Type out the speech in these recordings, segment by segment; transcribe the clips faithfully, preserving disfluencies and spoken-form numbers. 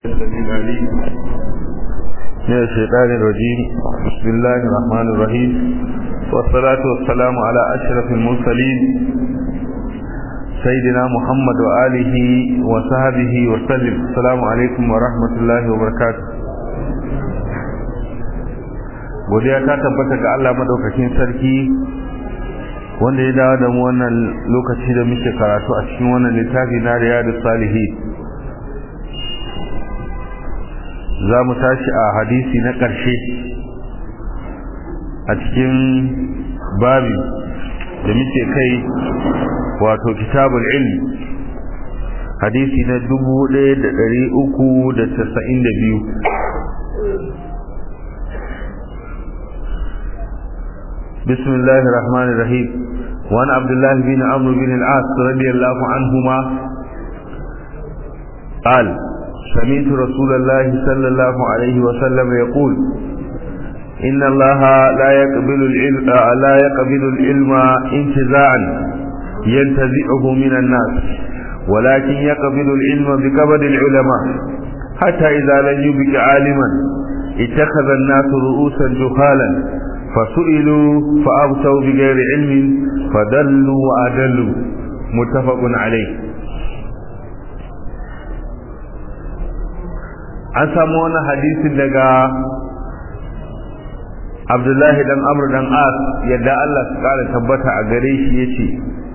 العليم من الشيطان الرجيم. بسم الله الرحمن الرحيم، والصلاة والسلام على أشرف المرسلين سيدنا محمد وآله وصحبه وسلم. السلام عليكم ورحمة الله وبركاته. godiya ta tabbata ga Allah madaukakin sarki wanda ya dawo da mu wannan lokaci da muke karatu a cikin wannan littafi na Riyadus Salihin. za mu tashi a hadisi na ƙarshe a cikin babi da muke kai, wato kitabul ilm, hadisi na dubu ɗaya da ɗari uku da casa'in da biyu. بسم الله الرحمن الرحيم. وعن عبد الله بن عمرو بن العاص رضي الله عنهما قال: سمعت رسول الله صلى الله عليه وسلم يقول: إن الله لا يقبل العلم لا يقبل العلم انتزاعا ينتزعه من الناس، ولكن يقبل العلم بقبض العلماء، حتى إذا لم يبق عالما اتخذ الناس رؤوسا جهالا فسئلوا فأبتوا بغير علم فدلوا وأدلوا. متفق عليه. an samu wani hadisin daga Abdullahi dan Amr dan As, yadda Allah su kara tabbata a gare shi yace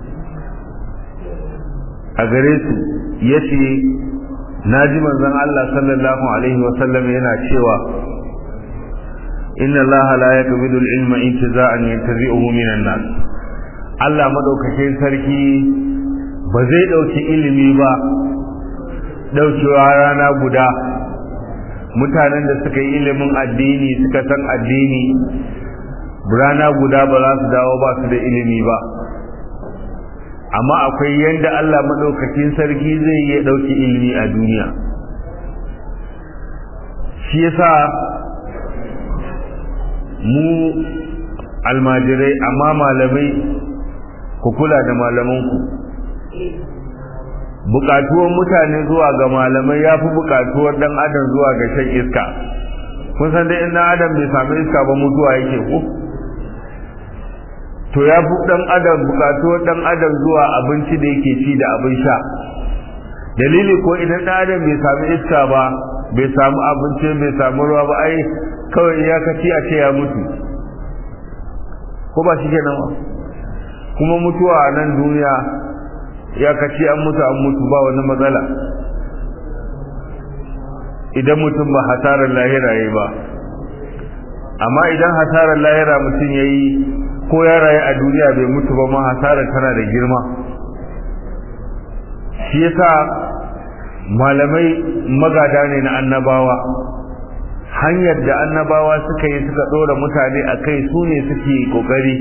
a gare su yace naji manzon Allah sallallahu alaihi wa sallam yana cewa: inna Allah la yaqbilu al-ilma intiza'an yantazi'uhu min an-nas. Allah madaukakin sarki ba zai dauki ilimi ba daukewa rana guda. Mutanen da suka yi ilimin addini suka san addini rana guda ba za su dawo ba su da ilimi ba, amma akwai yanda Allah madaukakin sarki zai yi dauki ilimi a duniya. Shi yasa mu almajirai, amma malamai ku kula da malamanku. Bukatuwar mutane zuwa ga malamai ya fi bukatuwar dan adam zuwa ga shan iska. Kun san dai in dan adam bai samu iska ba mutuwa yake ko? To ya fi dan adam bukatuwar dan adam zuwa abinci da yake ci da abin sha. Dalili ko idan dan adam bai samu iska ba, bai samu abinci, bai samu ruwa ba, ai kawai iyakaci a ce ya mutu. Ko ba shi kenan ba? Kuma mutuwa a nan duniya ya kace an mutu an mutu ba wani matsala, idan mutum ba hasarar lahira yayi ba. Amma idan hasarar lahira mutum yayi ko ya rayu a duniya bai mutu ba, ma hasarar tana da girma. Shi yasa malamai magada ne na annabawa. Hanyar da annabawa suka yi suka dora mutane akai su ne suke kokari.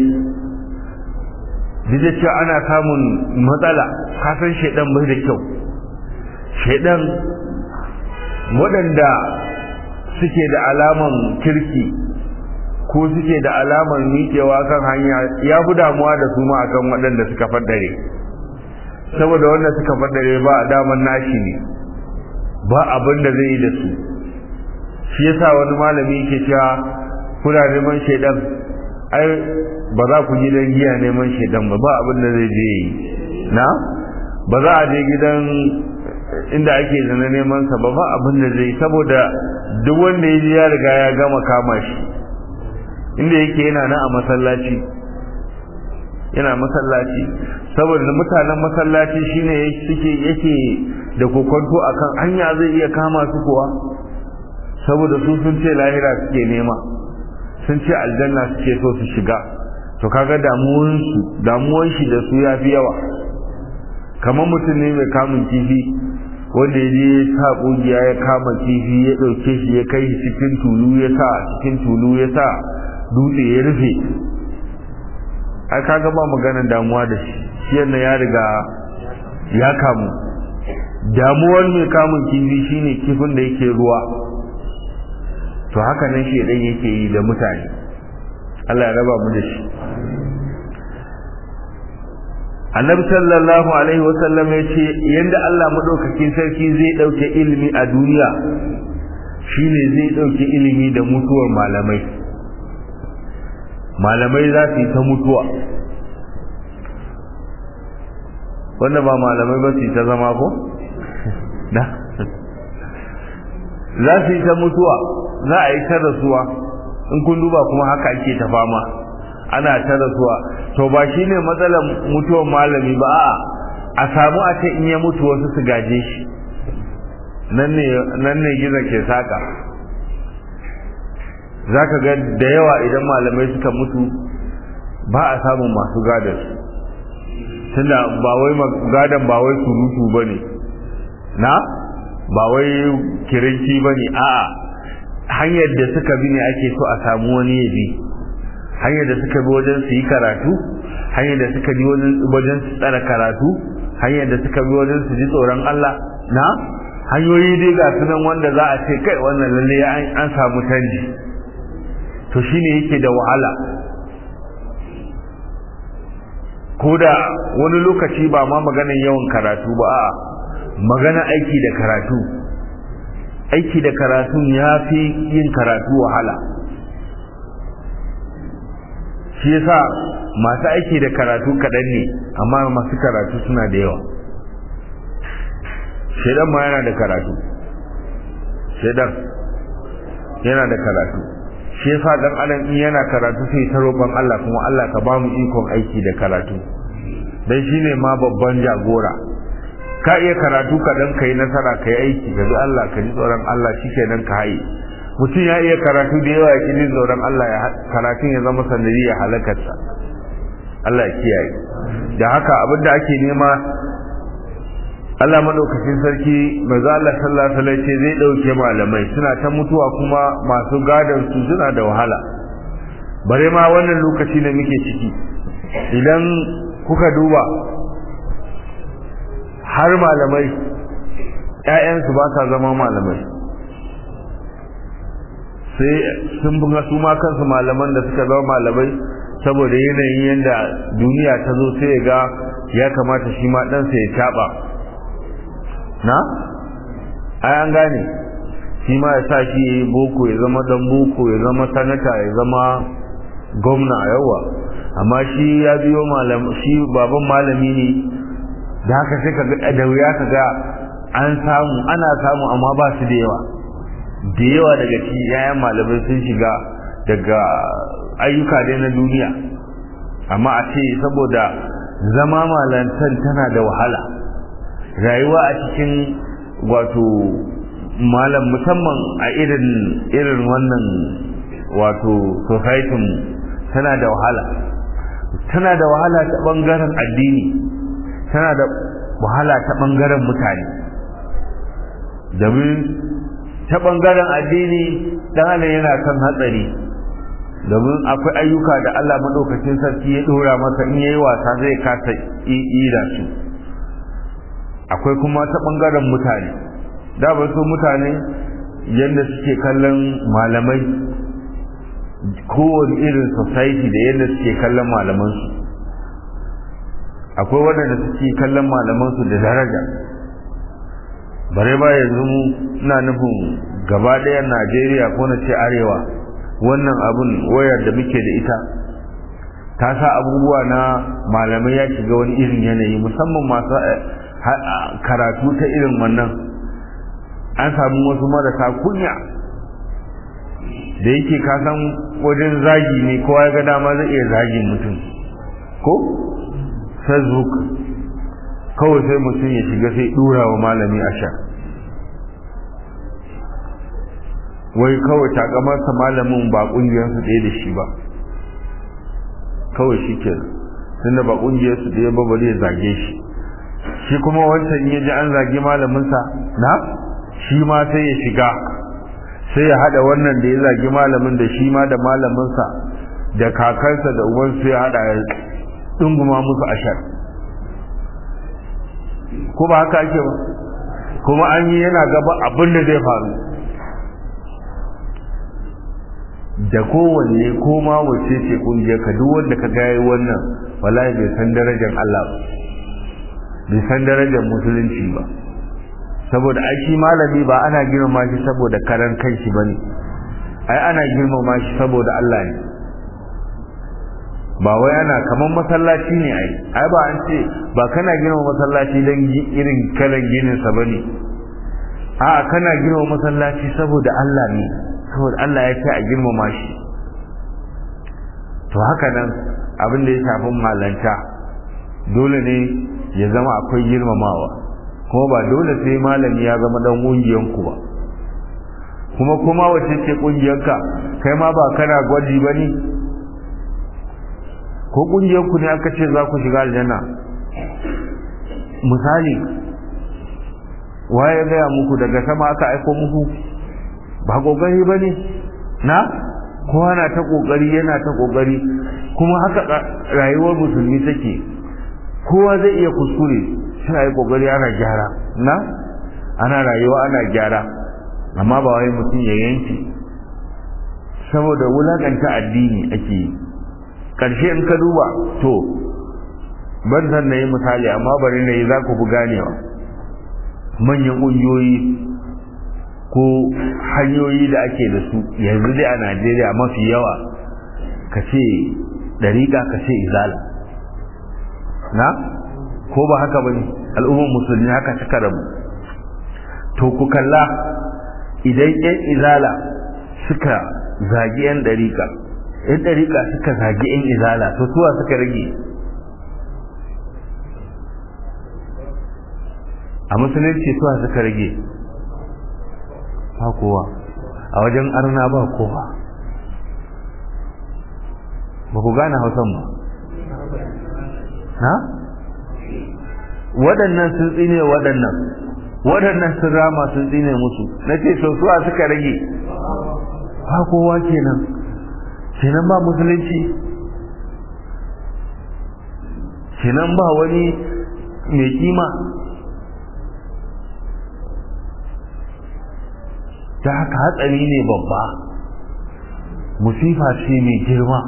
Duk cewa ana samun matsala, kasan shaidan bai da kyau. Shaidan waɗanda suke da alaman kirki ko suke da alaman miƙewa kan hanya ya fi damuwa da su ma akan waɗanda suka faddare, saboda wanda suka faddare ba a daman nashi ne, ba abin da zai yi da su. Shi yasa wani malami yake cewa kuna neman shaidan, ai ba za ku gidan giya neman shaidan ba, ba abin da zai je yi na, ba za a je gidan inda ake zana neman sa ba, ba abin da zai, saboda duk wanda ya ji ya riga ya gama kama shi. Inda yake yana nan a masallaci, yana masallaci, saboda mutanen masallaci shine yake yake da kokonto akan hanya zai iya kama su kuwa, saboda su sun ce lahira suke nema, sun ce aljanna suke so su shiga. To kaga damuwan su damuwan shi da su yafi yawa. Kamar mutum ne mai kamun kifi wanda ya je sa kugiya ya kama kifi, ya dauke shi ya kai cikin tulu, ya sa cikin tulu, ya sa dutse ya rufe. Ai kaga ba maganar damuwa da shi, shi yana ya riga ya kamu. Damuwar mai kamun kifi shine kifin da yake ruwa. To haka nan shedan yake yi da mutane. Allah ya raba mu da shi. annabi sallallahu alaihi wasallam ya ce yanda Allah madaukakin sarki zai dauke ilimi a duniya shine zai dauke ilimi da mutuwar malamai malamai za su yi ta mutuwa wanda ba malamai ba su yi ta zama ko da za su yi ta mutuwa za a yi ta rasuwa in kun duba kuma haka ake ta fama ana ta rasuwa to ba shine matsalar mutuwar malami ba a'a a samu a ce in ya mutu wasu su gaje shi nan ne nan ne gizo ke saka zaka ga da yawa idan malamai suka mutu ba a samu masu gadon tunda ba wai gadon ba wai surutu bane na ba wai kirinci bane a'a hanyar da suka bi ne ake so a samu wani ya bi hanyar da suka bi wajen su yi karatu hanyar da suka bi wajen su tsara karatu hanyar da suka bi wajen su ji tsoron Allah na hanyoyi dai ga sunan wanda za a ce kai wannan lalle an samu canji to shine yake da wahala ko da wani lokaci ba ma maganar yawan karatu ba a'a magana aiki da karatu aiki da karatu ya fi yin karatu wahala shi yasa masu aiki da karatu kaɗan ne amma masu karatu suna da yawa shaidan ma yana da karatu shaidan yana da karatu shi yasa dan adam in yana karatu sai ta roƙon Allah kuma Allah ka ba mu ikon aiki da karatu dan shine ma babban jagora ka iya karatu kaɗan kai nasara kai aiki ga Allah ka ji tsoron Allah shikenan ka haye mutum ya iya karatu da yawa ya kiji tsoron Allah ya karatun ya zama sanadi ya halakarsa Allah ya kiyaye da haka abinda ake nema Allah madaukakin sarki manzo Allah sallallahu alaihi wasallam ce zai dauke malamai suna ta mutuwa kuma masu gadon su suna da wahala bare ma wannan lokaci da muke ciki idan kuka duba har malamai ƴaƴansu ba sa zama malamai sai sun bunga su ma kansu malaman da suka zama malamai saboda yanayin yanda duniya ta zo sai ga ya kamata shi ma ɗansa ya taɓa na ai an gane shi ma ya sa shi boko ya zama dan boko ya zama sanata ya zama gwamna yawa amma shi ya biyo malam shi baban malami ne da haka sai ka ga da wuya ka ga an samu ana samu amma ba su da yawa da yawa daga cikin yayan malamai sun shiga daga ayyuka dai na duniya amma a ce saboda zama malantan tana da wahala rayuwa a cikin wato malam musamman a irin irin wannan wato society tana da wahala tana da wahala ta bangaren addini tana da wahala ta bangaren mutane domin ta bangaren addini dan yana kan hatsari domin akwai ayyuka da Allah madaukakin sarki ya dora masa in yayi wasa zai kasa ida su akwai kuma ta bangaren mutane da ba su mutane yadda suke kallon malamai kowane irin society da yadda suke kallon malamansu akwai waɗanda suke kallon malamansu da daraja bare ba yanzu ina nufin gaba ɗayan Najeriya ko na ce arewa wannan abun wayar da muke da ita ta sa abubuwa na malamai ya shiga wani irin yanayi musamman masu karatu ta irin wannan an samu wasu marasa kunya da yake kasan wajen zagi ne kowa ya ga dama zai iya zagin mutum ko facebook kawai sai mutum ya shiga sai dura wa malami a sha wai kawai takamarsa malamin ba kungiyarsu ɗaya da shi ba kawai shi ke tunda ba kungiyarsu ɗaya ba bari ya zage shi shi kuma wancan ya ji an zage malaminsa na shi ma sai ya shiga sai ya hada wannan da ya zage malamin da shi ma da malaminsa da kakansa da uwansu ya hada ya dunguma musu ashar ko ba haka ake ba kuma an yi yana gaba abin da zai faru da kowanne ko ma wace ce kungiyar ka duk wanda ka ga yayi wannan wallahi bai san darajar Allah ba bai san darajar musulunci ba saboda ai shi malami ba ana girmama shi saboda karan kanshi bane ai ana girmama shi saboda Allah ne ba wai ana kaman masallaci ne ai ai ba an ce ba kana girmama masallaci dan irin kalan ginin sa bane a kana girmama masallaci saboda Allah ne saboda Allah ya ce a girmama shi to haka nan abin da ya shafi malanta dole ne ya zama akwai girmamawa kuma ba dole sai malami ya zama dan kungiyan ku ba kuma kuma wace ce kungiyanka kai ma ba kana gwaji bane ko kungiyar ku ne aka ce za ku shiga aljanna misali waye ga muku daga sama aka aika muku ba kokari bane na kowa na ta kokari yana ta kokari kuma haka rayuwar musulmi take kowa zai iya kuskure sai ai kokari ana gyara na ana rayuwa ana gyara amma ba wai mutum ya yanke saboda wulakanta addini ake yi karshe in ka duba to ban san nayi misali amma bari nayi za ku fi ganewa manyan ƙungiyoyi ko hanyoyi da ake da su yanzu dai a Najeriya mafi yawa ka ce dariƙa ka ce izala na ko ba haka bane al'ummar musulmi haka suka rabu to ku kalla idan ƴan izala suka zagi ƴan dariƙa ƴan dariƙa suka zagi ƴan izala to suwa suka rage a musulunci suwa suka rage ba kowa a wajen arna ba kowa ba ku gane hausan ba na waɗannan sun tsine waɗannan waɗannan sun rama sun tsine musu na ce so suwa suka rage ba kowa kenan kenan ba musulunci kenan ba wani mai kima ta haka hatsari ne babba musifa ce mai girma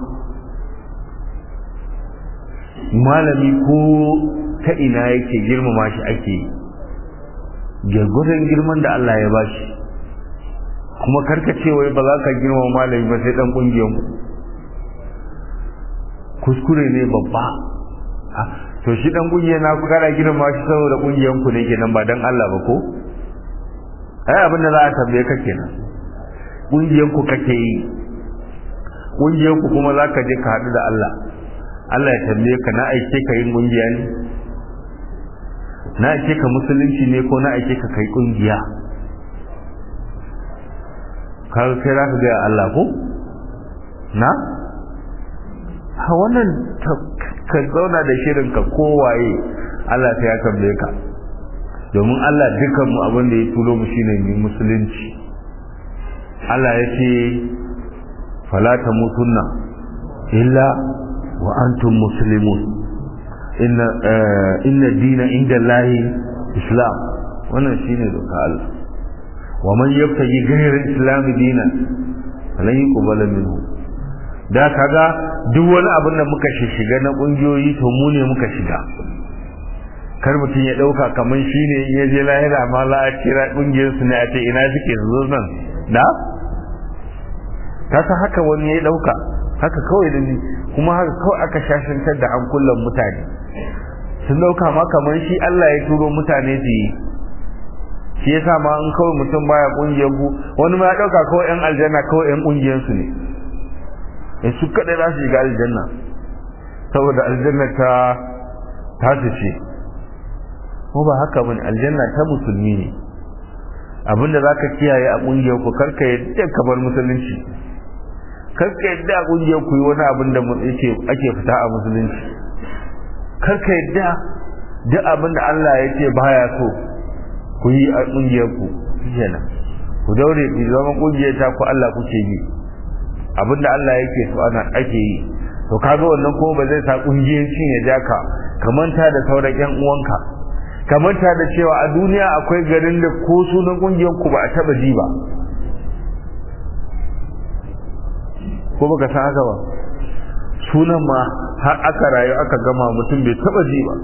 malami ko ta ina yake girmama shi ake gurgurdan girman da Allah ya bashi kuma karkace wai ba za ka girmama malami ba sai dan kungiyan ku kuskure ne babba to shi dan kungiyan na ku kada girmama shi saboda kungiyan ku ne kenan ba dan Allah ba ko ai abin da za a tambaye ka kenan kungiyar ku kake yi kungiyar ku kuma zaka je ka hadu da Allah Allah ya tambaye ka na aike ka yin kungiya ne na aike ka musulunci ne ko na aike ka kai kungiya ka sai za ka ga Allah ko na ha wannan ka zauna da shirin ka kowaye Allah sai ya tambaye ka domin Allah dukan mu abin da ya turo mu shine mu musulunci Allah ya ce fala tamutunna illa wa antum muslimun inna inna dina inda Allahi islam wannan shine doka Allah wa man yabtaji ghayra islam dinan falan yuqbala minhu da kaga duk wani abin da muka shiga na kungiyoyi to mu ne muka shiga kar mutum ya dauka kaman shine in yaje lahira amma la a kira kungiyar su ne a ce ina suke zo nan da kasa haka wani ya dauka haka kawai da ni kuma haka kawai aka shashantar da an kullum mutane sun dauka ma kaman shi Allah ya turo mutane su yi shi yasa ma in kawai mutum baya kungiyar ku wani ma ya dauka kawai yan aljanna kawai yan kungiyar su ne in su kada za su shiga aljanna saboda aljanna ta ta ce ko ba haka bane aljanna ta musulmi ne abinda zaka kiyaye a kungiyar ku karka yadda ka bar musulunci karka yadda a kungiyar ku yi wani abin da yake ake fita a musulunci karka yadda duk abin da Allah yake baya so ku yi a kungiyar ku kenan ku daure ku zama kungiyar ta ku Allah kuke yi abinda Allah yake so ana ake yi to kaga wannan ko ba zai sa kungiyar cin ya jaka kamanta da sauran ƴan uwanka kamanta da cewa a duniya akwai garin da ko sunan kungiyar ku ba a taba ji ba ko baka san haka ba sunan ma har aka rayu aka gama mutum bai taba ji ba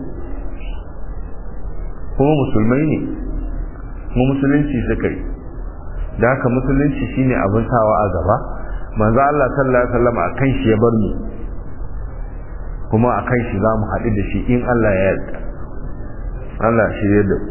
kuma musulmai ne mu musulunci suka yi da haka musulunci shine abin sawa a gaba manzo Allah sallallahu alaihi wasallam akan shi ya bar mu kuma akan shi zamu haɗu da shi in Allah ya yarda Allah shi ya yarda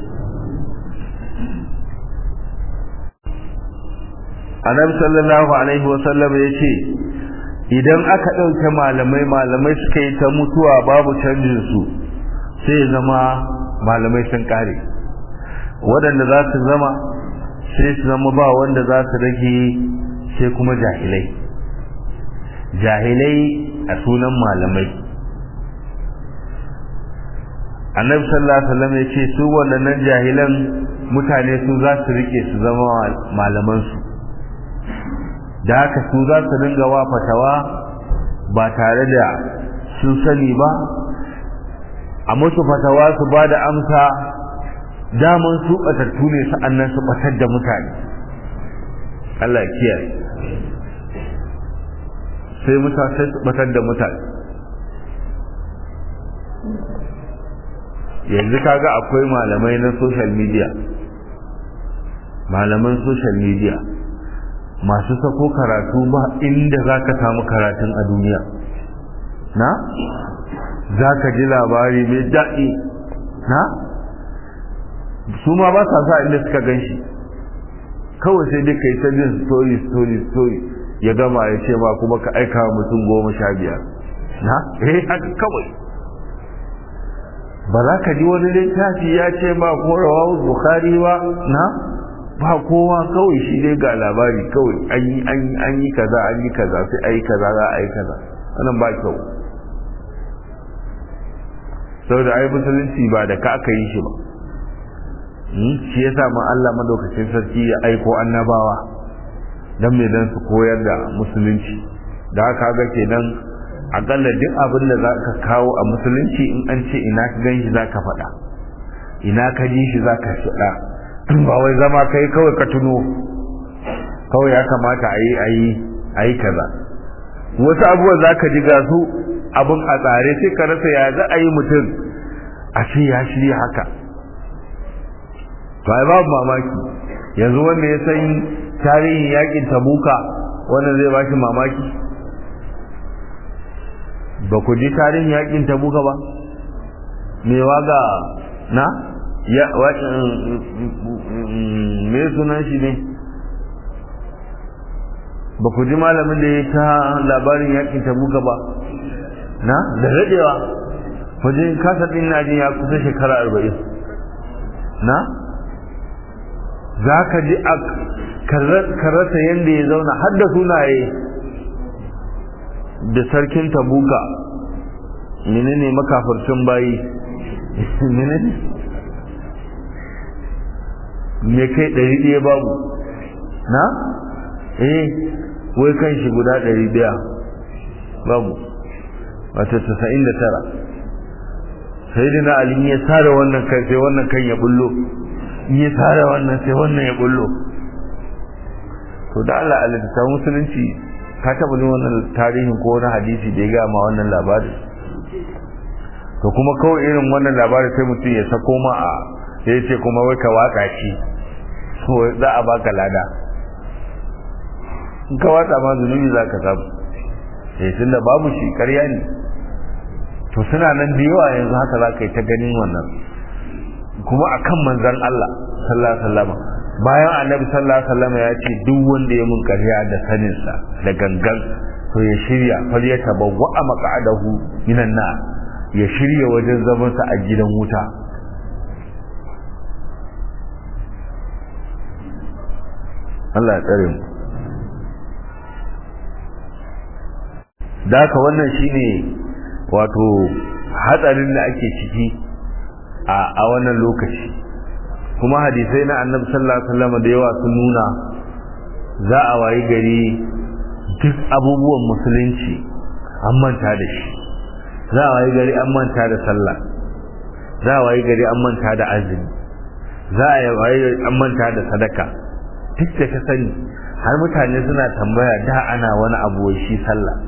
Annabi sallallahu alaihi wasallam yace idan aka dauke malamai malamai suka yi ta mutuwa babu canjin su sai zama malamai sun kare waɗanda za su zama sai su zama ba wanda za su rage sai kuma jahilai jahilai a sunan malamai annabi sallallahu alaihi wasallam ya ce su waɗannan jahilan mutane su za su rike su zama malaman su da haka su za su ringa wa fatawa ba tare da sun sani ba a musu fatawa su ba da amsa daman su batattu ne sa'annan su batar da mutane Allah ya kiyaye sai mutane su batar da mutane yanzu kaga akwai malamai na social media malaman social media masu sako karatu ba inda zaka samu karatun a duniya na zaka ji labari mai daɗi na su ma ba sa sa inda suka gan shi kawai sai dai kai ta jin story story story ya gama ya ce ma kuma ka aika mutum goma sha biyar na eh haka kawai ba za ka ji wani littafi ya ce ma ko rawahu bukhari ba na ba kowa kawai shi dai ga labari kawai an yi an yi an yi kaza an yi kaza sai ayi kaza za a yi kaza wannan ba kyau saboda ai musulunci ba da ka aka yi shi ba shi yasa ma Allah madaukakin sarki ya aiko annabawa dan me dan su koyar da musulunci da haka ga kenan akalla duk abin da zaka kawo a musulunci in an ce ina ka ganshi zaka faɗa ina ka ji shi zaka faɗa ba wai zama kai kawai ka tuno kawai ya kamata ayi ayi ayi kaza wasu abubuwa zaka ji ga su abun a tsare sai ka rasa ya za a yi mutum a ce ya shirya haka to ai babu mamaki yanzu wanda ya san tarihin yakin tabuka wannan zai ba shi mamaki ba ku ji tarihin yakin tabuka ba me waga na ya me sunan shi ne ba ku ji malamin da ya ta labarin yakin tabuka ba na da dadewa wajen kasa din najin ya kusa shekara arba'in na za ka ji a karrasa yadda ya zauna har da sunaye da sarkin tabuka menene makafircin bayi menene me kai ɗari ɗaya babu na eh wai kan shi guda ɗari ɗaya babu wata tasa'in da tara sai dina ali ya tsara wannan kai sai wannan kan ya bullo ya tsara wannan sai wannan ya bullo to da Allah Allah ta musulunci ka taba jin wannan tarihin ko wani hadisi da ya ga ma wannan labari to kuma kawai irin wannan labari sai mutum ya sako ma a sai ce kuma wai ka waka shi to za a baka lada in ka waka ma zunubi za ka samu sai tunda babu shi ƙarya ne to suna nan da yawa yanzu haka za ka yi ta ganin wannan kuma akan manzon Allah sallallahu alaihi wasallam bayan annabi sallallahu alaihi wasallam ya ce duk wanda ya mun ƙarya da sanin sa da gangan to ya shirya fal ya tabawwa maq'adahu minan nar ya shirya wajen zaman sa a gidan wuta Allah ya tsare mu da haka wannan shine wato hatsarin da ake ciki a wannan lokaci kuma hadisai na annabi sallallahu alaihi wasallam da yawa sun nuna za a wayi gari duk abubuwan musulunci an manta da shi za a wayi gari an manta da sallah za a wayi gari an manta da azumi za a wayi gari an manta da sadaka duk da ka sani har mutane suna tambaya da ana wani abu wai shi sallah,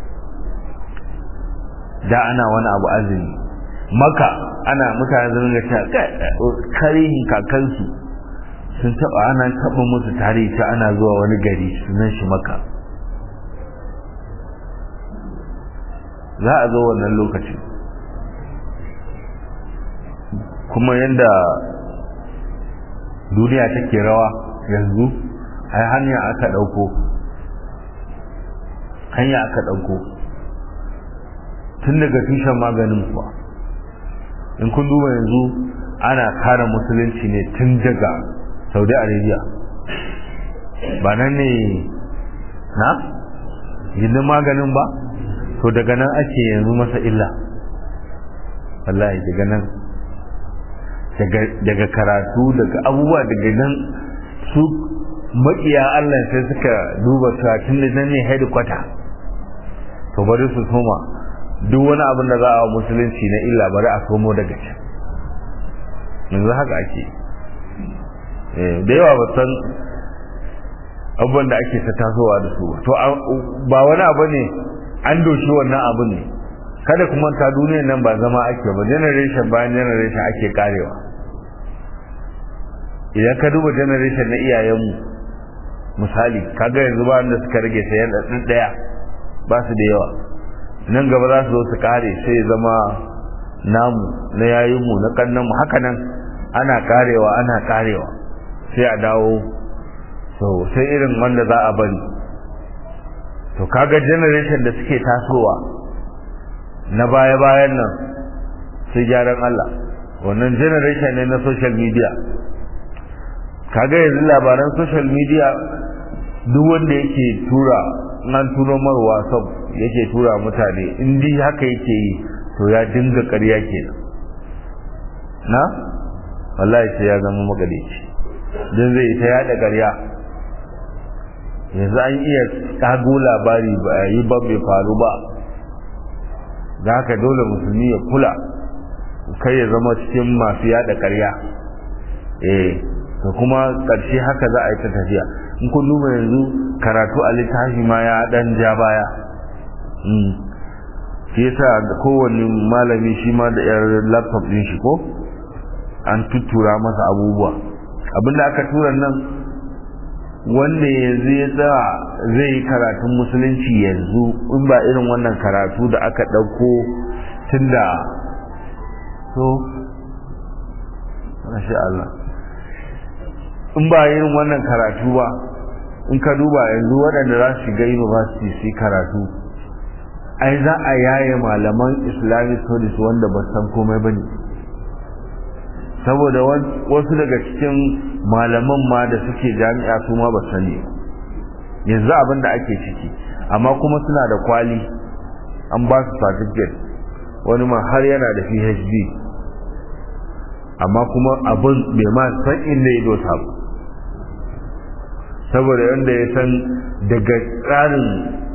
da ana wani abu azumi. Maka ana mutane zan ga ta karihin kakansu sun taba ana taba musu tarihi ta ana zuwa wani gari sunan shi Maka. Za a zo wannan lokacin kuma yanda duniya take rawa yanzu, ai hanya aka dauko hanya aka dauko tun daga tushen maganin kuwa. In kun duba yanzu ana kare musulunci ne tun daga Saudi Arabia, ba nan ne na yin maganin ba, to daga nan ake yanzu masa illa wallahi, daga nan daga karatu daga abubuwa daga nan su makiya Allah sai suka duba su tun da nan ne headquarter, to bari su soma duk wani abin da za a musulunci na illa bari a somo daga can. Yanzu haka ake da yawa ba san abubuwan da ake ta tasowa da su, to ba wani abu ne an doshi wannan abin ne. Kada kuma ta duniyar nan ba zama ake ba, generation bayan generation ake karewa. Idan ka duba generation na iyayenmu misali, kaga yanzu ba wanda suka rage sayan ɗan ɗaya, ba su da yawa. Nan gaba za su zo su kare, sai zama namu na yayinmu na kannanmu, haka nan ana karewa ana karewa sai a dawo so sai irin wanda za a bari. To kaga generation da suke tasowa na baya-bayan nan sai gyaran Allah, wannan generation ne na social media. Kaga yanzu labaran social media duk wanda yake tura nan turo marwa sab yake tura mutane, indi haka yake yi to ya dinga ƙarya kenan na wallahi sai ya zama magalici, dan zai ta yada ƙarya. Yanzu an iya kago labari ba yi ba bai faru ba, da haka dole musulmi ya kula kai ya zama cikin masu yada ƙarya. Eh to kuma ƙarshe haka za a yi ta tafiya. In kun duba yanzu karatu a littafi ma ya dan ja baya, shi yasa da kowanne malami shi ma da yar laptop din shi ko an tuttura masa abubuwa. Abinda aka tura nan wanda yanzu ya tsaya zai yi karatun musulunci yanzu, in ba irin wannan karatu da aka ɗauko tun da so masha Allah, in ba irin wannan karatu ba, in ka duba yanzu waɗanda za su shiga university su yi karatu, ai za a yaye malaman Islamic studies wanda ba san komai ba ne, saboda wasu daga cikin malaman ma da suke jami'a su ma ba sani yanzu abin da ake ciki, amma kuma suna da kwali an ba su certificate, wani ma har yana da P H D, amma kuma abin bai ma san inda ya dosa ba, saboda yanda ya san daga tsarin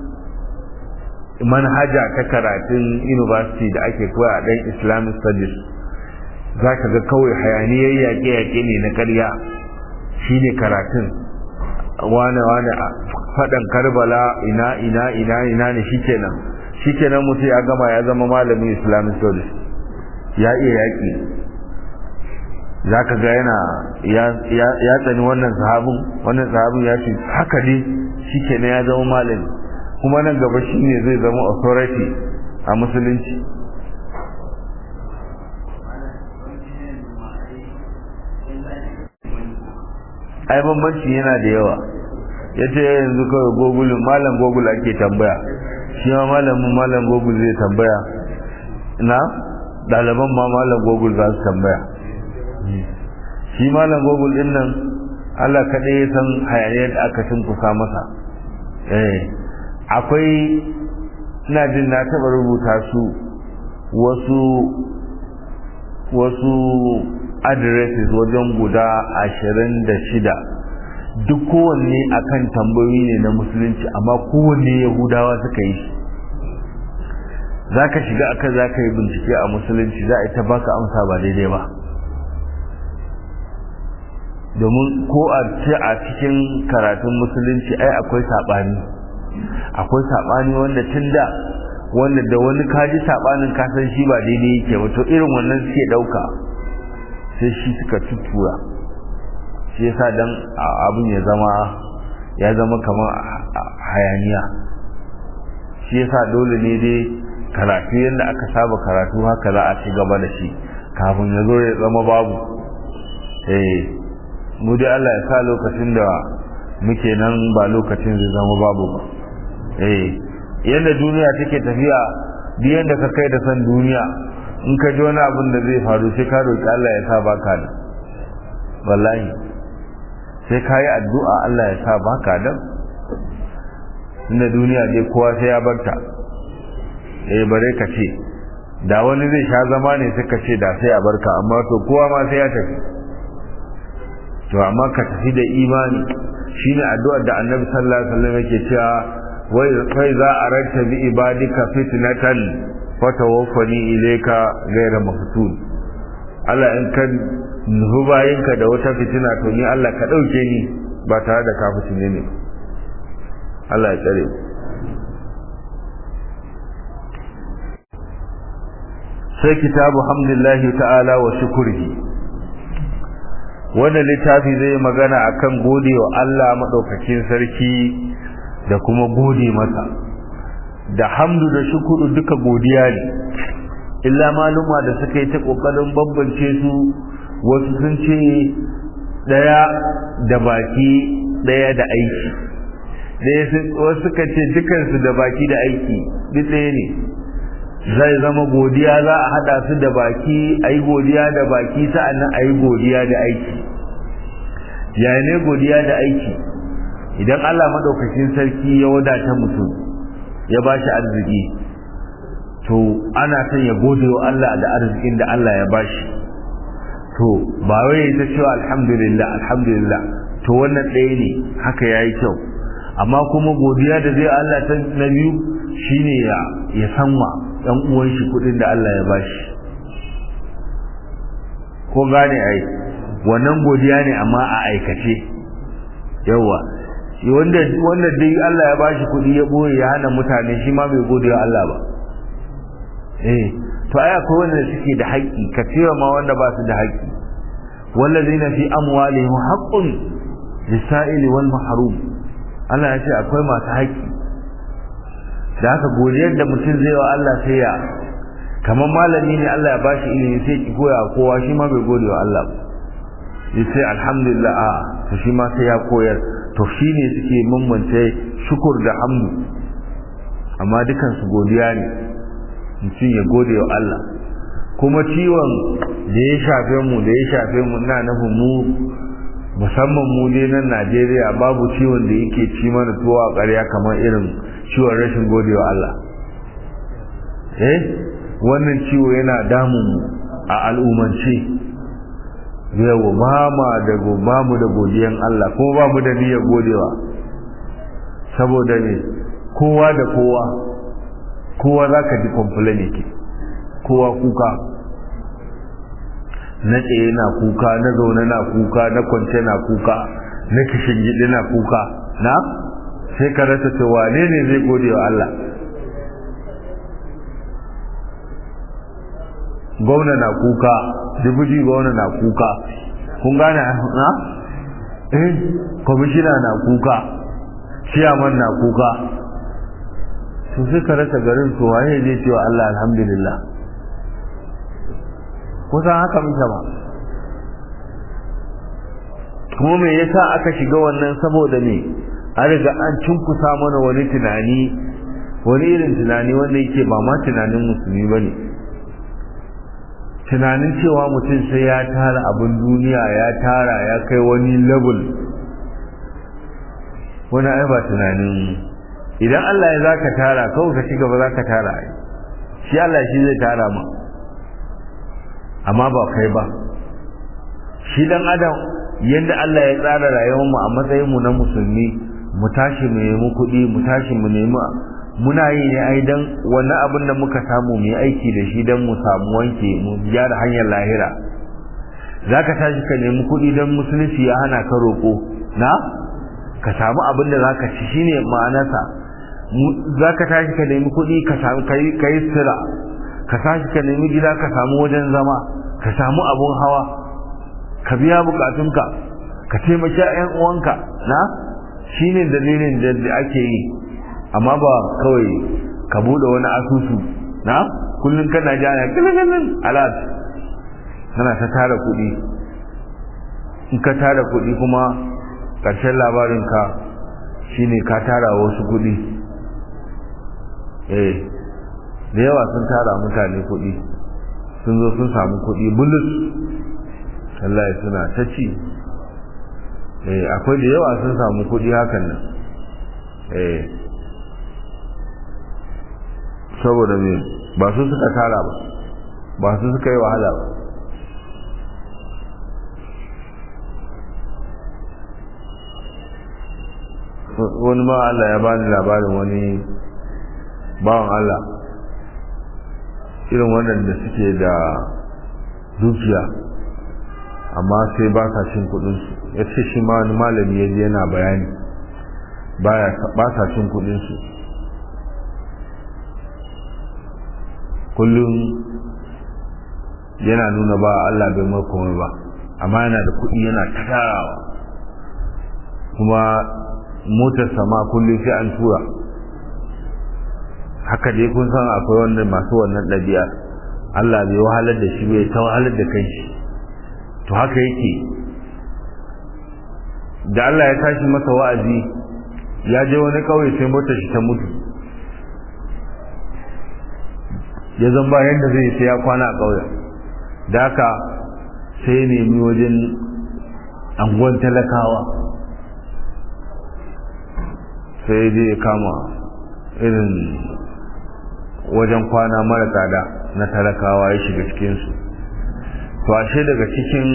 manhaja ta karatun university da ake koya a ɗan Islamic studies, za ka ga kawai hayaniyar yaƙe-yaƙe ne na ƙarya shi ne karatun, wane-wane a faɗan Karbala ina ina ina ina ne shi kenan shi kenan mutu ya gama ya zama malamin Islamic studies ya iya yaƙi. Za ka ga yana ya tsani wannan sahabin wannan sahabin ya ce haka ne shi kenan ya zama malami, kuma nan gaba shi ne zai zama authority a musulunci. Ai bambanci yana da yawa, ya ce yanzu kawai gogul malam gogul ake tambaya, shi ma malamin malam gogul zai tambaya, na ɗaliban ma malam gogul za su tambaya. Shi malam gogul din nan Allah kaɗai ya san hayaniyar da aka kusa masa. Eh akwai ina jin na taɓa rubuta su wasu wasu addresses wajen guda ashirin da shida, duk kowanne akan tambayoyi ne na musulunci, amma kowanne yahudawa suka yi. Za ka shiga aka za ka yi bincike a musulunci, za a yi ta baka amsa ba daidai ba. domin ko a ce a cikin karatun musulunci ai akwai sabani akwai sabani wanda tunda wanda da wani kaji sabanin kasan shi ba daidai yake ba to irin wannan suke dauka sai shi suka tutura shi yasa dan abin ya zama ya zama kamar hayaniya shi yasa dole ne dai karatu yadda aka saba karatu haka za a ci gaba da shi kafin ya zo ya zama babu eh mu dai Allah ya sa lokacin da muke nan ba lokacin zai zama babu ba eh yadda duniya take tafiya duk yadda ka kai da san duniya in ka ji wani abin da zai faru sai ka roki Allah ya sa baka da wallahi sai ka yi addu'a Allah ya sa baka da inda duniya dai kowa sai ya barta eh bare ka ce da wani zai sha zama ne suka ce da sai a barka amma to kowa ma sai ya tafi to amma ka tafi da imani shine addu'ar da Annabi sallallahu alaihi wasallam yake cewa wai kai za a ranta bi ibadika fitnatan fatawaffani ilayka ghayra maftun Allah in kan nubayinka da wata fitina to ni Allah ka dauke ni ba tare da ka fitine ne Allah ya tsare sai kitabu hamdillahi ta'ala wa shukrihi wannan littafi zai magana akan godewa Allah madaukakin sarki da kuma gode masa da hamdu da shukuru duka godiya ne illa maluma da suka yi ta kokarin bambance su wasu sun ce daya da baki daya da aiki daya wasu suka ce dukansu da baki da aiki duk ɗaya ne zai zama godiya za a hada su da baki ayi godiya da baki sa'annan ayi godiya da aiki yayin ne godiya da aiki idan Allah madaukakin sarki ya wadata mutum ya bashi arziki to ana son ya gode wa Allah da arzikin da Allah ya bashi to ba wai ta cewa alhamdulillah alhamdulillah to wannan ɗaya ne haka yayi kyau amma kuma godiya da zai Allah ta na biyu shine ya ya sanwa dan uwan shi kudin da Allah ya bashi ko gane ai wannan godiya ne amma a aikace yawa wanda wanda dai Allah ya bashi kudi ya boye ya hana mutane shi ma bai gode wa Allah ba eh to ai akwai wanda suke da haƙƙi ka cewa ma wanda ba su da haƙƙi wallazina fi amwalihim haqqun lis-sa'ili wal mahrum Allah ya ce akwai masu haƙƙi da haka godiyar da mutum zai wa Allah sai ya kamar malami ne Allah ya bashi ilimi sai ki koya kowa shi ma bai gode wa Allah ba sai alhamdulillah a to shi ma sai ya koyar to shine suke mummance shukur da hamdu amma dukan su godiya ne mutum ya gode wa Allah kuma ciwon da ya shafe mu da ya shafe mu na nufin mu musamman mu dai nan Najeriya babu ciwon da yake ci mana tuwa a ƙarya kamar irin ciwon rashin gode wa Allah eh wannan ciwo yana damun mu a al'umance yawa mama da gobamu da godiyan Allah kuma ba mu da niyyar godewa saboda ne kowa da kowa kowa zaka ji complain yake kowa kuka na tsaye na kuka na zaune na kuka na kwance na kuka na kishin gidi na kuka na sai ka rasa to wane ne zai gode wa Allah gwamna na kuka dubuji gwamna na kuka kun gane na eh kwamishina na kuka ciyaman na kuka to sai ka rasa garin to waye zai ce wa Allah alhamdulillah kusan haka muke ba kuma me yasa aka shiga wannan saboda ne an riga an cinkusa mana wani tunani wani irin tunani wanda yake ba ma tunanin musulmi bane tunanin cewa mutum sai ya tara abin duniya ya tara ya kai wani level wani ai ba tunanin idan Allah ya zaka tara kawai ka shiga ba zaka tara ai shi Allah shi zai tara ma amma ba kai ba shi dan adam yanda Allah ya tsara rayuwar mu a matsayin mu na musulmi mu tashi mu nemi kuɗi mu tashi mu nemi muna yi ne ai dan wannan abin da muka samu mu yi aiki da shi dan mu samu wanke mu gyara hanyar lahira zaka tashi ka nemi kuɗi dan musulunci ya hana ka roko na ka samu abin da zaka ci shine ma'anarsa zaka tashi ka nemi kuɗi ka samu kai kai sira ka tashi ka nemi gida ka samu wajen zama ka samu abun hawa ka biya bukatunka ka taimaki ƴan uwanka na shine dalilin da ake yi amma ba kawai ka bude wani asusu na kullun kana jana kililin alat kana ta tara kuɗi in ka tara kuɗi kuma ƙarshen labarin ka shine ka tara wasu kuɗi eh da yawa sun tara mutane kuɗi sun zo sun samu kuɗi bulus Allah ya suna ta ci eh akwai da yawa sun samu kuɗi hakan nan eh saboda me ba su suka tara ba ba su suka yi wahala ba wani ma Allah ya bani labarin wani bawan Allah irin waɗanda suke da dukiya amma sai ba sa cin kudinsu ya ce shi ma wani malami ya je yana bayani ba sa cin kudinsu kullum yana nuna ba Allah bai mai komai ba amma yana da kudi yana tarawa kuma motar sama kullum sai an tura haka dai kun san akwai wanda masu wannan ɗabi'a Allah bai wahalar da shi bai ta wahalar da kai shi to haka yake da Allah ya tashi masa wa'azi ya je wani kauye sai motar shi ta mutu ya zan ba yanda zai sai ya kwana a kauyen da haka sai nemi wajen anguwan talakawa sai je kama irin wajen kwana mara tsada na talakawa ya shiga cikinsu to ashe daga cikin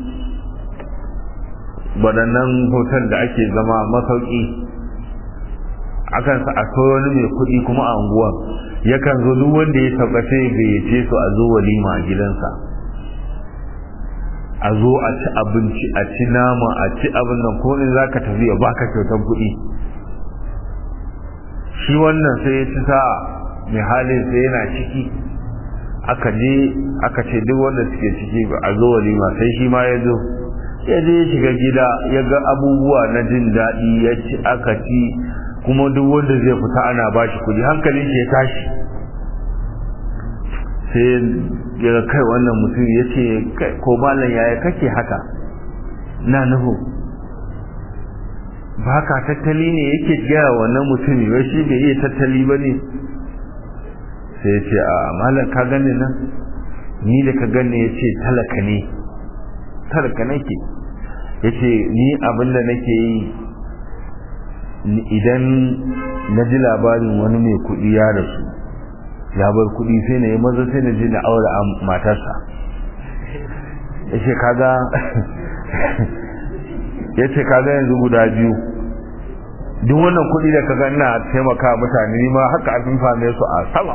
waɗannan hotel da ake zama masauki akan sa akwai wani mai kuɗi kuma a unguwar yakan zo duk wanda ya sauka sai gayyace su a zo walima a gidansa a zo a ci abinci a ci nama a ci abin nan ko in zaka tafi ya baka kyautar kuɗi shi wannan sai ya ci sa'a mai halin sai yana ciki aka je aka ce duk wanda suke ciki a zo walima sai shi ma ya zo ya je ya shiga gida ya ga abubuwa na jin daɗi ya ci aka ci kuma duk wanda zai fita ana ba shi kuɗi hankalin shi ya tashi sai ya ga kai wannan mutum ya ce ko malam yaya kake haka na nuhu ba ka tattali ne yake gyara wannan mutumi wai shi bai iya tattali ba ne sai ya ce a malam ka gani nan ni da ka gani ya ce talaka ne talaka nake ya ce ni abinda nake yi idan na ji labarin wani mai kuɗi ya rasu ya bar kuɗi sai na yi maza sai na ji na aure a matarsa ya ce kaga ya ce kaga yanzu guda biyu duk wannan kuɗi da kaga ina taimaka mutane ni ma haka abin fame su a sama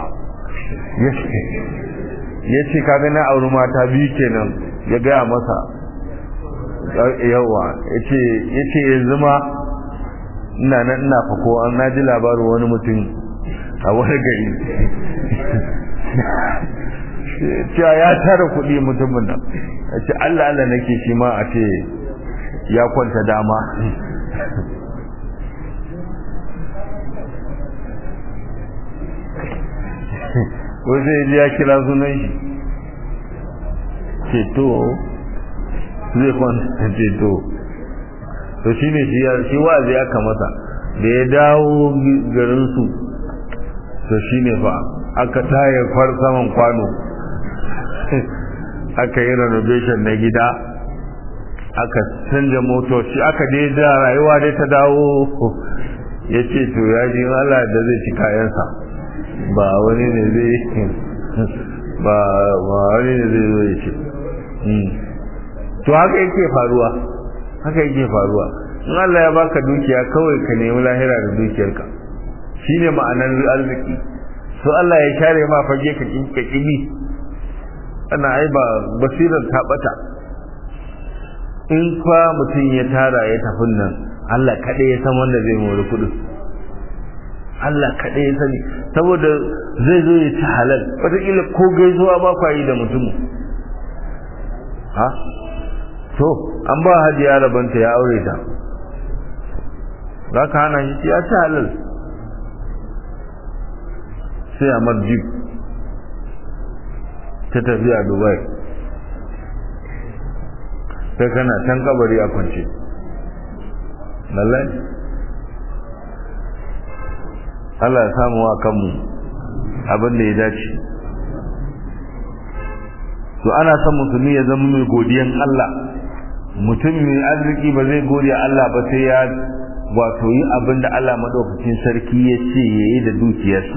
ya ce kaga na auri mata biyu kenan ya gaya masa yawa ya ce yanzu ma ina nan ina fako an na ji labarin wani mutum a wani gari cewa ya tara kuɗi mutumin nan ya ce Allah Allah nake shi ma a ce ya kwanta dama ko zai ji ya kira sunan shi ceto zai kwanta ceto to shi ne shi wa'azi aka masa da ya dawo garinsu to shi ne fa aka taye far saman kwano aka yi renovation na gida aka canja motoci aka dai da rayuwa dai ta dawo ya ce to ya ji Allah da zai ci kayansa ba wani ne zai ba wani ne zai zo ya ce to haka yake faruwa haka yake faruwa in Allah ya baka dukiya kawai ka nemi lahira da dukiyarka shine ma'anar arziki so Allah ya share ma fage ka kinka kibi ana ai ba basirar ta bata in fa mutum ya tara ya tafi nan Allah kaɗai ya san wanda zai mori kuɗin, Allah kaɗai ya sani, saboda zai zo ya ci halal wataƙila ko gaisuwa ba kwa yi da mutum. Ha? To an ba hajiya rabanta ya aure ta, za ka hana shi ya ci halal sai a marjib ta tafiya Dubai, sai kana can kabari a kwance lallai. Allah ya samu wa kanmu abin da ya dace. to ana son musulmi ya zama mai godiyan Allah. Mutum mai arziki ba zai gode Allah ba sai ya wato yi abin da Allah madaukakin sarki ya ce yayi da dukiyarsa.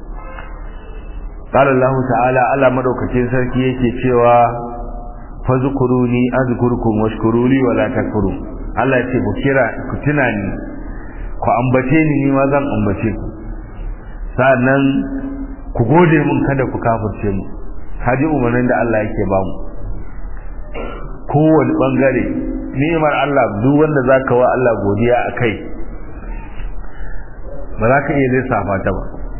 qala Allah ta'ala, Allah madaukakin sarki yake cewa fazkuruni azkurkum washkuruli wala takfurun. Allah ya ce ku kira ku tuna ni, ku ambace ni ni ma zan ambace ku, sannan ku gode mun kada ku kafirce mu. haji umarnin da Allah yake ba mu kowane bangare. ni'imar Allah duk wanda zaka wa Allah godiya akai ba za ka iya zai safa ta ba.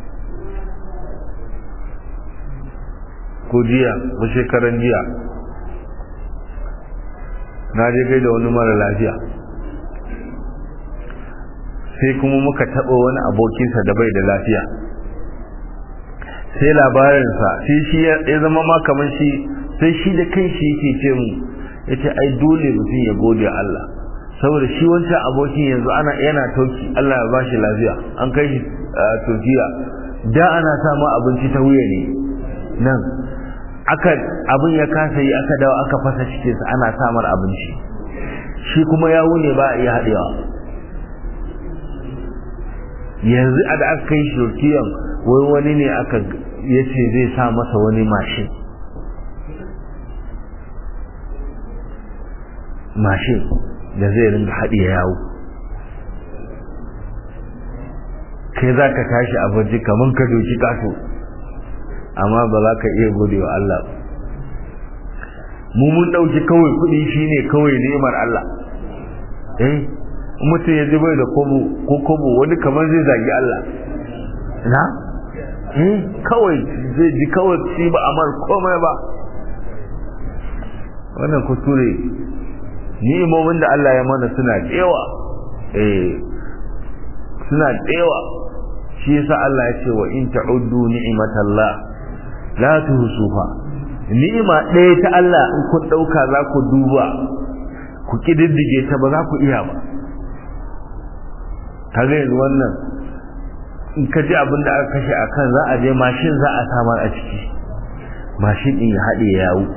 ko jiya ko shekaran jiya na je gaida wani mara lafiya, sai kuma muka taɓa wani abokinsa da bai da lafiya, sai labarinsa sai shi ya zama ma kamar shi, sai shi da kai shi yake ce mu yace ai dole mutum ya gode Allah, saboda shi wancan abokin yanzu ana yana tauki, Allah ya bashi lafiya, an kai shi Turkiya, da ana samu abinci ta wuya ne nan, aka abin ya kasa yi, aka dawo aka fasa cikinsa ana samar abinci, shi kuma ya wune ba a iya haɗewa. yanzu a da aka kai shi Turkiyan, wai wani ne aka yace zai sa masa wani mashin mashin da zai ringa haɗiye yawo, kai za ka tashi a baji kamar ka doki kato, amma ba za ka iya gode wa Allah. mu mun ɗauki kawai kuɗi shine kawai ni'imar Allah. eh mutum ya ji bai da kobo ko kobo wani kamar zai zagi Allah na eh kawai zai ji kawai shi ba amar komai ba. wannan kuskure. ni'imomin da Allah ya mana suna dewa, eh suna dewa. shi yasa Allah ya ce wa in ta'uddu ni'matallah la tuhsuha. ni'ima ɗaya ta Allah in kun dauka za ku duba ku kididdige ta ba za ku iya ba. kaga yanzu wannan in ka ji abin da aka kashe akan za a je mashin za a samar a ciki, mashin din ya haɗe yawo.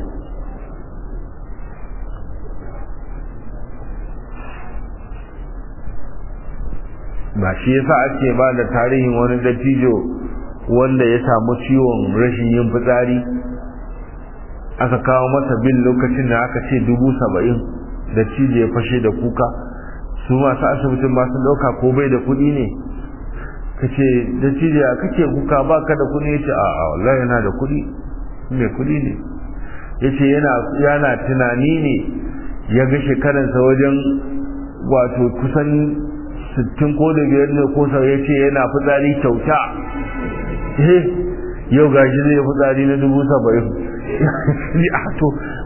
ba shi yasa ake ba da tarihin wani dattijo wanda ya samu ciwon rashin yin fitsari, aka kawo masa bil lokacin da aka ce dubu saba'in, dattijo ya fashe da kuka. su masu asibitin ba sun dauka ko bai da kuɗi ne, kace dattijo ya kace kuka ba ka da kuɗi? yace a a wallahi yana da kuɗi, me kuɗi ne? yace yana yana tunani ne, ya ga shekaransa wajen wato kusan sittin ko da biyar ne ko sau, yace yana fitsari kyauta. eh yau gashi zai fitsari na dubu saba'in. ya to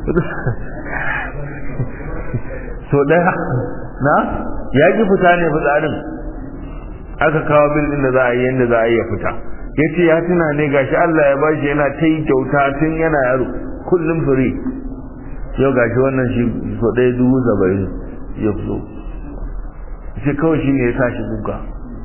so daya na ya ji fita ne fitsarin, aka kawo bil din da za a yi yanda za a yi ya fita. yace ya tuna ne gashi Allah ya bashi yana ta yi kyauta tun yana yaro kullum fure, yau gashi wannan shi so ɗaya dubu saba'in ya fito. sai kawai shi ne ya tashi kuka.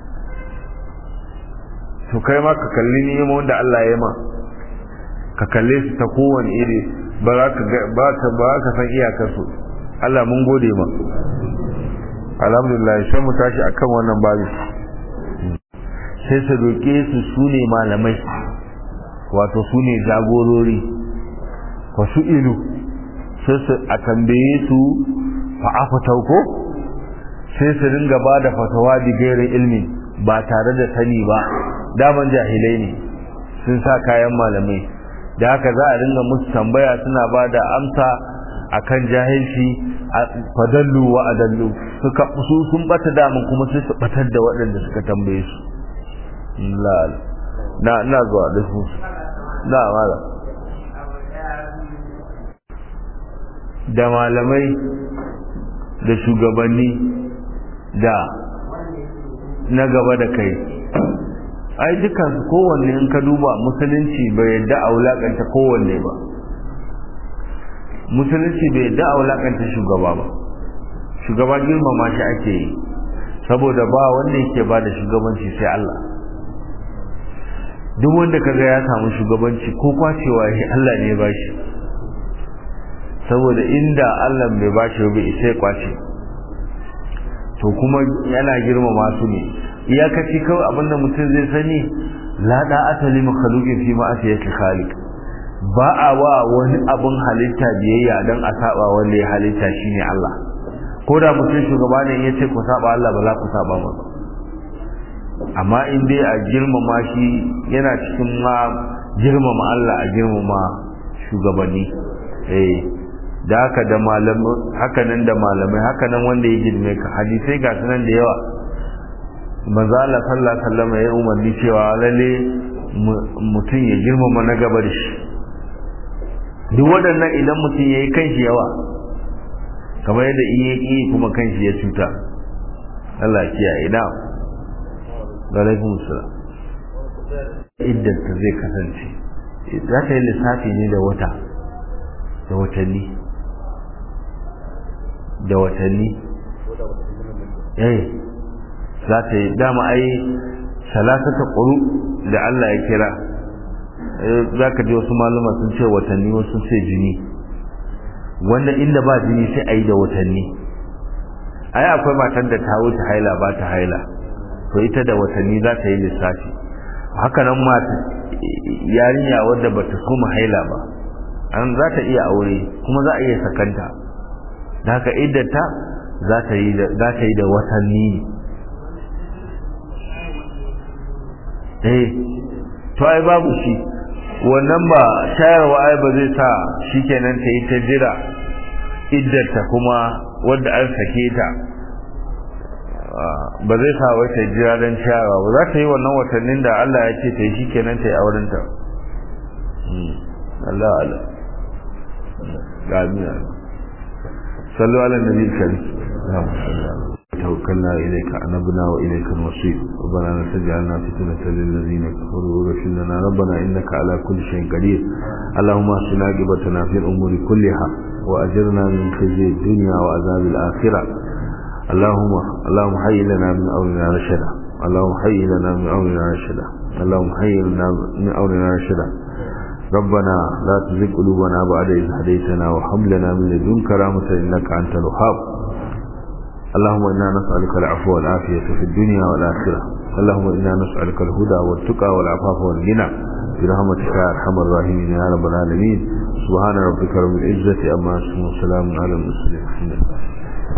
to kai ma ka kalli ni'imar da Allah ya ma, ka kalle su ta kowane iri, ba za ka ba ka ba ka san iyakar su. Allah mun gode ma. alhamdulillah sai mu tashi akan wannan babu. sai su roke su sune malamai, wato sune jagorori, wasu ilu, sai su a tambaye su fa afa tauko, sai su ringa ba da fatawa da gairin ilmi ba tare da sani ba. daman jahilai ne sun sa kayan malamai, da haka za a ringa musu tambaya suna ba da amsa akan jahilci fadallu wa adallu suka su sun bata damun kuma sai su batar da waɗanda suka tambaye su la na na zuwa da su na mala da malamai da shugabanni da na gaba da kai ai dukan kowanne in ka duba musulunci bai yadda a wulakanta kowanne ba musulunci bai yadda a wulakanta shugaba ba shugaba girmama shi ake yi saboda ba wanda yake ba da shugabanci sai Allah duk wanda kaga ya samu shugabanci ko kwacewa shi Allah ne ya bashi saboda inda Allah bai bashi ba sai kwace to kuma yana girmama su ne iyakaci kawai abinda mutum zai sani la da'ata li makhluqin fi ma'asiyati khaliq ba a wa wani abun halitta biyayya dan a saba wanda ya halitta shine Allah ko da mutum shugaba ne yace ku saba Allah ba za ku saba ba amma in dai a girmama shi yana cikin ma girmama Allah a girmama shugabanni eh da haka da malamai haka nan da malamai haka nan wanda ya girme ka hadisi ga sunan da yawa manzo Allah sallallahu alaihi wasallam ya umarni cewa lalle mutum ya girmama na gaba da shi duk waɗannan idan mutum yayi kanshi yawa kamar yadda in yaki kuma kanshi ya cuta Allah ya kiyaye da alaikum salam idan ta zai kasance za ta yi lissafi ne da wata da watanni da watanni eh za ta yi dama ai salatata quru da Allah ya kira za ka ji wasu maluma sun ce watanni wasu sun ce jini wanda inda ba jini sai a yi da watanni ai akwai matan da ta wuce haila ba ta haila to ita da watanni za ta yi lissafi haka nan mata yarinya wadda ba ta koma haila ba an za ta iya aure kuma za a iya sakanta da haka iddata za ta yi da watanni eh to ai babu shi wannan ba shayarwa ai ba zai sa shikenan ta yi ta jira iddata kuma wanda an sake ta ba zai sa wata jira don shayarwa ba za ta yi wannan watannin da Allah ya ce ta yi shikenan ta yi aurenta Allah Allah آمين صلوا على النبي الكريم اللهم صل على توكلنا إليك أنبنا وإليك المصير ربنا لا تجعلنا فتنة للذين كفروا وغفر لنا ربنا إنك على كل شيء قدير اللهم اهدنا عاقبتنا في الأمور كلها وأجرنا من خزي الدنيا وعذاب الآخرة اللهم اللهم هيئ لنا من أمرنا رشدا اللهم هيئ لنا من أمرنا رشدا اللهم هيئ لنا من أمرنا رشدا ربنا لا تزغ قلوبنا بعد إذ هديتنا وهب لنا من لدنك رحمة إنك أنت الوهاب اللهم إنا نسألك العفو والعافية في الدنيا والآخرة اللهم إنا نسألك الهدى والتقى والعفاف والغنى برحمتك يا أرحم الراحمين يا رب العالمين سبحان ربك رب العزة عما يصفون وسلام على المرسلين الحمد لله